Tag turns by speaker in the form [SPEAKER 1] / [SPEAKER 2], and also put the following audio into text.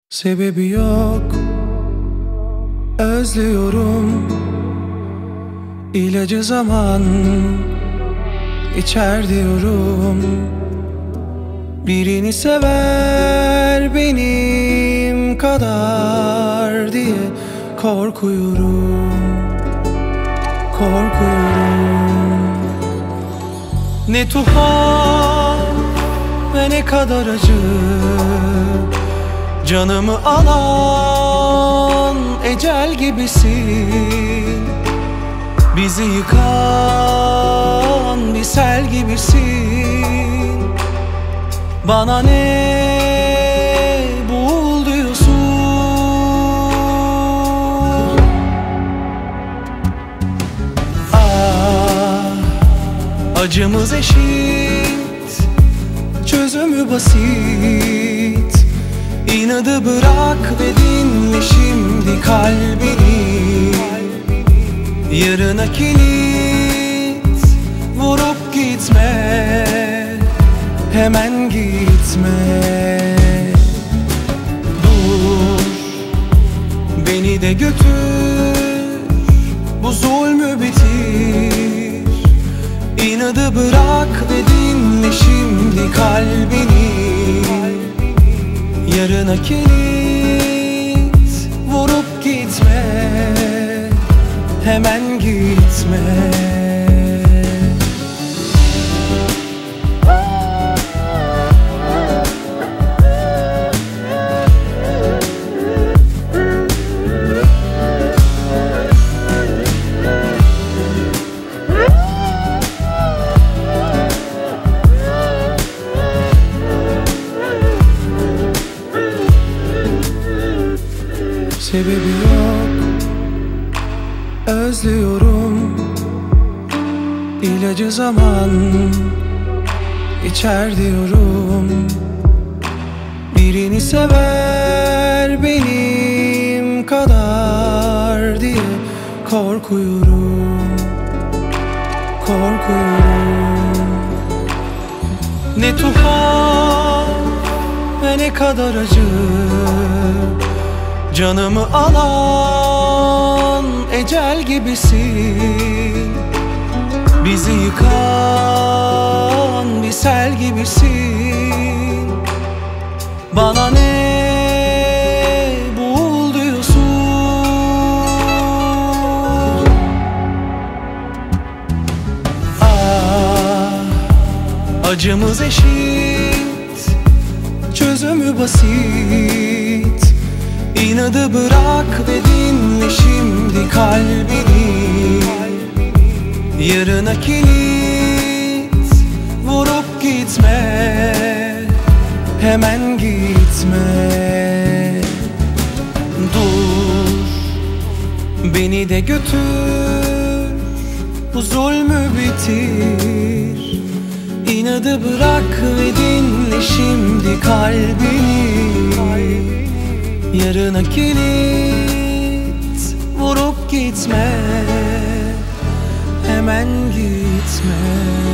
[SPEAKER 1] Sebebi yok, özlüyorum. İlacı zaman içer diyorum. Birini sever benim kadar diye korkuyorum. Ne tuhaf ve ne kadar acı, canımı alan ecel gibisin. Bizi yıkan bir sel gibisin. Bana ne bul diyorsun? Acımız eşit, çözümü basit. İnadı bırak ve dinle şimdi kalbini. Yarına kilit vurup gitme, hemen gitme. Dur, beni de götür, bu zulmü bitir. İnadı bırak ve dinle şimdi kalbini. Yarına kilit vurup gitme, hemen gitme. Sebebi yok, özlüyorum. İlacı zaman içer diyorum. Birini sever benim kadar diye korkuyorum. Ne tuhaf ve ne kadar acı, canımı alan ecel gibisin. Bizi yıkan bir sel gibisin. Bana ne bul diyorsun? Acımız eşit, çözümü basit. İnadı bırak ve dinle şimdi kalbini. Yarına kilit vurup gitme, hemen gitme. Dur, beni de götür, bu zulmü bitir. İnadı bırak ve dinle şimdi kalbini. Yarına kilit vurup gitme, hemen gitme.